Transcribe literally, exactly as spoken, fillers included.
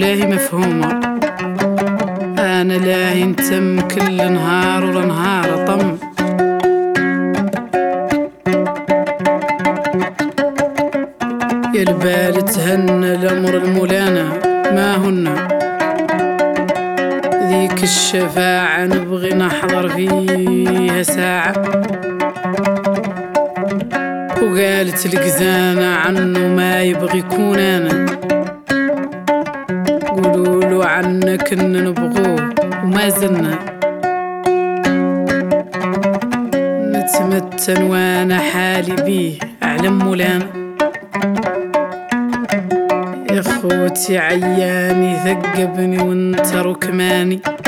ولاهي مفهومة. أنا لاهي نتم كل نهار ولا نهار طم. يا البال تهنى الأمر المولانا ما هن ذيك الشفاعة نبغي نحضر فيها ساعة. وقالت القزانة عنه ما يبغي يكون أنا. قولوا عنا كنا نبغوه وما زلنا نتمتن وانا حالي بيه أعلم مولانا. يا خوتي عياني ثقبني وانت ركماني.